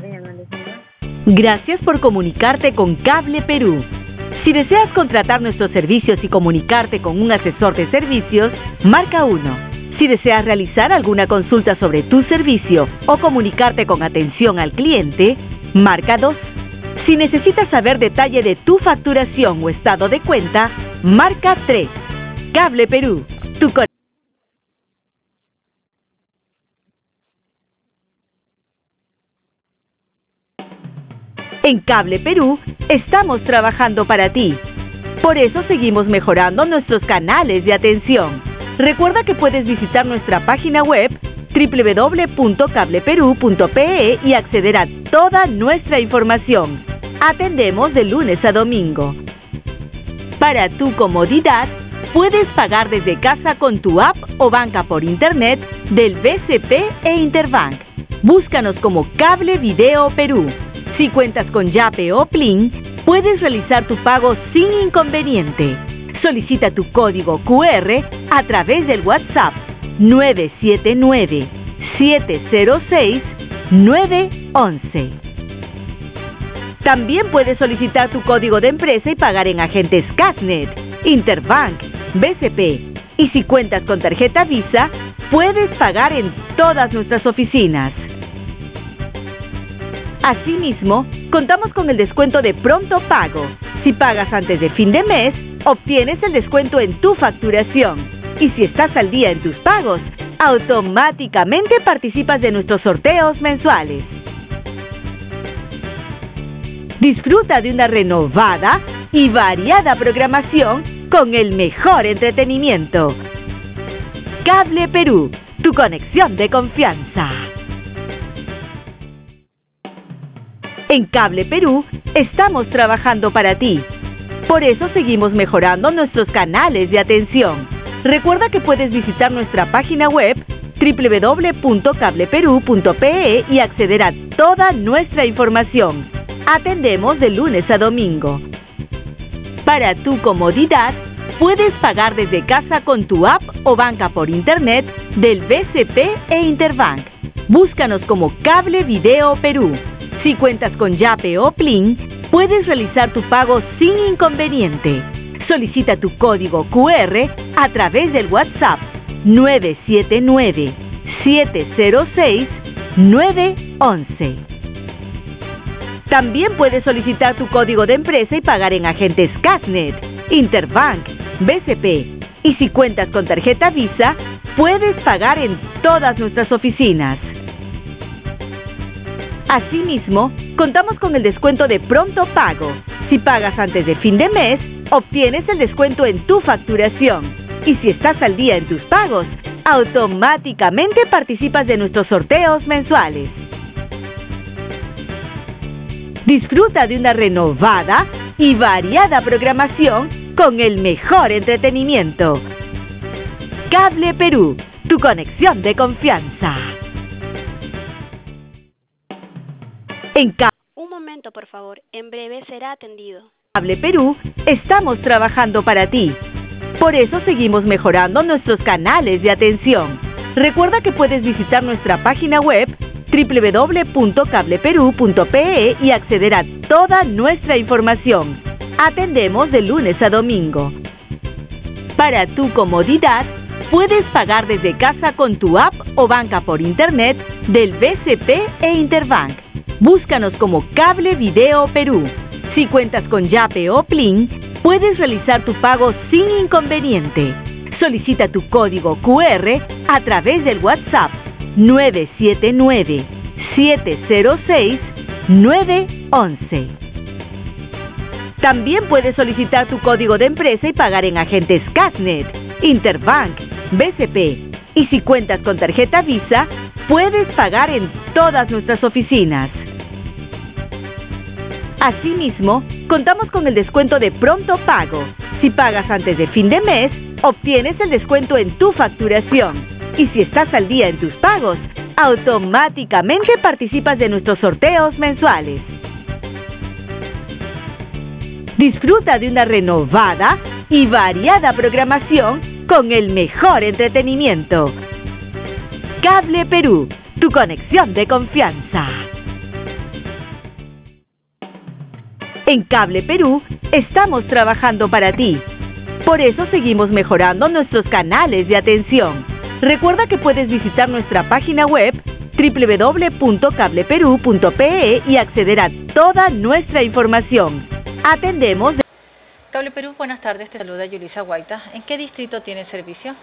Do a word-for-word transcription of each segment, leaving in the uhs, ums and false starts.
Gracias por comunicarte con Cable Perú. Si deseas contratar nuestros servicios y comunicarte con un asesor de servicios, marca uno. Si deseas realizar alguna consulta sobre tu servicio o comunicarte con atención al cliente, marca dos. Si necesitas saber detalle de tu facturación o estado de cuenta, marca tres. Cable Perú, tu conexión. En Cable Perú estamos trabajando para ti. Por eso seguimos mejorando nuestros canales de atención. Recuerda que puedes visitar nuestra página web doble u doble u doble u punto cable perú punto pe e y acceder a toda nuestra información. Atendemos de lunes a domingo. Para tu comodidad, puedes pagar desde casa con tu app o banca por internet del B C P e Interbank. Búscanos como Cable Video Perú. Si cuentas con Yape o Plin, puedes realizar tu pago sin inconveniente. Solicita tu código cu erre a través del WhatsApp nueve siete nueve, siete cero seis, nueve once. También puedes solicitar tu código de empresa y pagar en agentes Casnet, Interbank, B C P. Y si cuentas con tarjeta Visa, puedes pagar en todas nuestras oficinas. Asimismo, contamos con el descuento de pronto pago. Si pagas antes de fin de mes, obtienes el descuento en tu facturación. Y si estás al día en tus pagos, automáticamente participas de nuestros sorteos mensuales. Disfruta de una renovada y variada programación con el mejor entretenimiento. Cable Perú, tu conexión de confianza. En Cable Perú estamos trabajando para ti. Por eso seguimos mejorando nuestros canales de atención. Recuerda que puedes visitar nuestra página web doble u doble u doble u punto cable perú punto pe e y acceder a toda nuestra información. Atendemos de lunes a domingo. Para tu comodidad, puedes pagar desde casa con tu app o banca por internet del B C P e Interbank. Búscanos como Cable Video Perú. Si cuentas con Yape o Plin, puedes realizar tu pago sin inconveniente. Solicita tu código cu erre a través del WhatsApp nueve siete nueve, siete cero seis, nueve once. También puedes solicitar tu código de empresa y pagar en agentes Casnet, Interbank, B C P. Y si cuentas con tarjeta Visa, puedes pagar en todas nuestras oficinas. Asimismo, contamos con el descuento de pronto pago. Si pagas antes de fin de mes, obtienes el descuento en tu facturación. Y si estás al día en tus pagos, automáticamente participas de nuestros sorteos mensuales. Disfruta de una renovada y variada programación con el mejor entretenimiento. Cable Perú, tu conexión de confianza. En Ca- Un momento, por favor. En breve será atendido. Cable Perú estamos trabajando para ti. Por eso seguimos mejorando nuestros canales de atención. Recuerda que puedes visitar nuestra página web doble u doble u doble u punto cable perú punto pe e y acceder a toda nuestra información. Atendemos de lunes a domingo. Para tu comodidad, puedes pagar desde casa con tu app o banca por internet del B C P e Interbank. Búscanos como Cable Video Perú. Si cuentas con Yape o Plin, puedes realizar tu pago sin inconveniente. Solicita tu código cu erre a través del WhatsApp nueve siete nueve, siete cero seis, nueve once. También puedes solicitar tu código de empresa y pagar en agentes Casnet, Interbank, B C P. Y si cuentas con tarjeta Visa, puedes pagar en todas nuestras oficinas. Asimismo, contamos con el descuento de pronto pago. Si pagas antes de fin de mes, obtienes el descuento en tu facturación. Y si estás al día en tus pagos, automáticamente participas de nuestros sorteos mensuales. Disfruta de una renovada y variada programación con el mejor entretenimiento. Cable Perú, tu conexión de confianza. En Cable Perú estamos trabajando para ti. Por eso seguimos mejorando nuestros canales de atención. Recuerda que puedes visitar nuestra página web doble u doble u doble u punto cable perú punto pe e y acceder a toda nuestra información. Atendemos. De... Cable Perú, buenas tardes, te saluda Yulisa Guaita. ¿En qué distrito tiene servicio?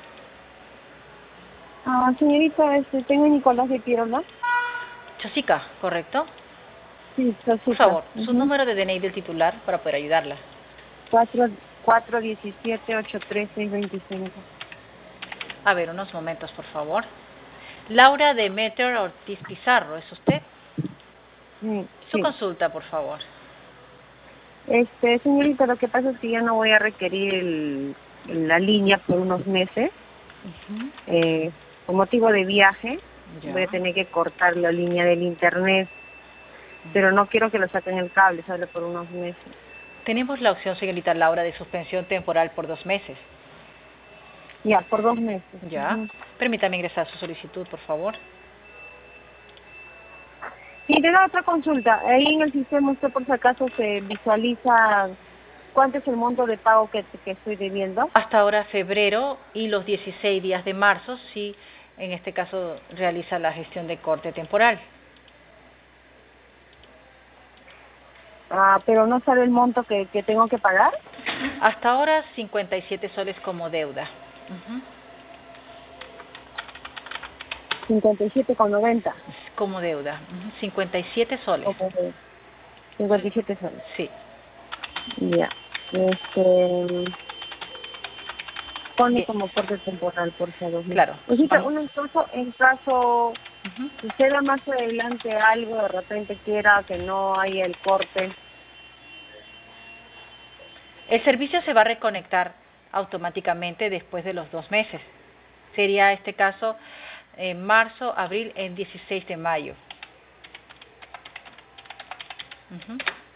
Ah, señorita, este, tengo Nicolás de Pirola. Chosica, ¿correcto? Sí, Chosica. Por favor, uh-huh. su número de D N I del titular para poder ayudarla. cuatro diecisiete ocho tres seis veinticinco. A ver, unos momentos, por favor. Laura Demeter Ortiz Pizarro, ¿es usted? Sí, Su sí. consulta, por favor. Este, señorita, lo que pasa es que ya no voy a requerir el, la línea por unos meses. Uh-huh. eh, por motivo de viaje, Ya. voy a tener que cortar la línea del internet, uh-huh. pero no quiero que lo saquen el cable, solo por unos meses. Tenemos la opción, señorita Laura, de suspensión temporal por dos meses. Ya, por dos meses. Ya. Uh-huh. Permítame ingresar su solicitud, por favor. Y de la otra consulta, ahí en el sistema usted por si acaso se visualiza cuánto es el monto de pago que, que estoy debiendo. Hasta ahora febrero y los dieciséis días de marzo, si en este caso realiza la gestión de corte temporal. Ah, pero no sabe el monto que, que tengo que pagar. Hasta ahora cincuenta y siete soles como deuda. Uh-huh. cincuenta y siete con noventa. Como deuda. Uh-huh. cincuenta y siete soles. Okay. cincuenta y siete soles. Sí. Ya. Este... Pone Bien. como corte temporal, por favor. Claro. Pues, un caso, en caso, uh-huh. suceda más adelante algo, de repente quiera que no haya el corte. El servicio se va a reconectar automáticamente después de los dos meses. Sería este caso en marzo, abril, en dieciséis de mayo. Uh-huh.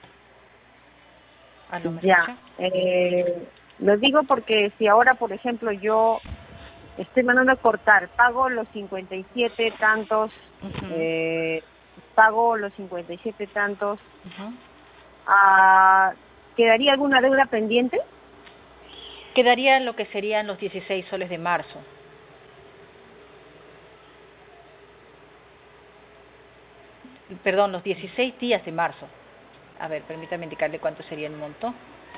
¿Aló, me Ya. escucha? Eh, lo digo porque si ahora, por ejemplo, yo estoy mandando a cortar, pago los cincuenta y siete tantos, uh-huh. eh, pago los cincuenta y siete tantos, uh-huh. uh, ¿quedaría alguna deuda pendiente? Quedaría lo que serían los dieciséis soles de marzo. Perdón, los dieciséis días de marzo. A ver, permítame indicarle cuánto sería el monto.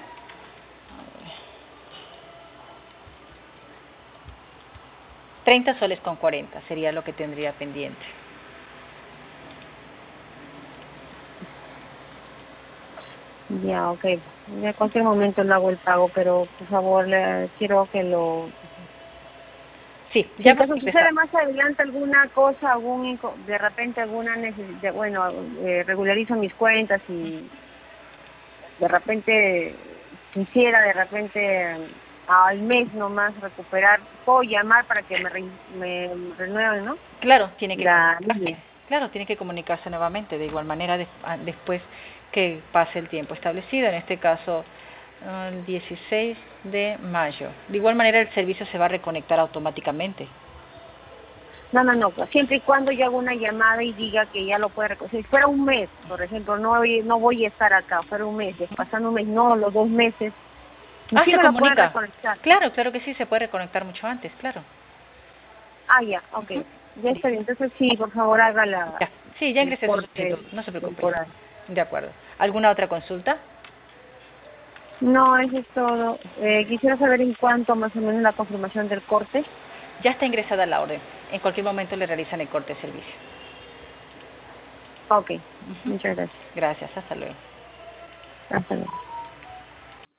treinta soles con cuarenta sería lo que tendría pendiente. Ya, ok. En cualquier momento le hago el pago, pero por favor, le, quiero que lo... Sí, ya si sucede más adelante alguna cosa, algún de repente alguna necesidad, bueno, eh, regularizo mis cuentas y de repente quisiera de repente al mes nomás recuperar, puedo llamar para que me, re, me renueven, ¿no? Claro, tiene que la comunicarse. Claro, tiene que comunicarse nuevamente, de igual manera de, después que pase el tiempo establecido, en este caso el dieciséis de mayo. De igual manera el servicio se va a reconectar automáticamente. No, no, no, siempre y cuando yo haga una llamada y diga que ya lo puede recoger. Si fuera un mes, por ejemplo, no voy, no voy a estar acá, fuera un mes, pasando un mes, no, los dos meses. Ah, sí se me comunica. Lo puede reconectar. Claro, claro que sí, se puede reconectar mucho antes, claro. Ah, ya, ok. Uh-huh. Ya está bien, entonces sí, por favor haga la... Ya. Sí, ya ingresé su solicitud, no se preocupe. Temporal. De acuerdo. ¿Alguna otra consulta? No, eso es todo. Eh, quisiera saber en cuánto más o menos la confirmación del corte. Ya está ingresada la orden. En cualquier momento le realizan el corte de servicio. Ok, uh-huh. Muchas gracias. Gracias, hasta luego. Hasta luego.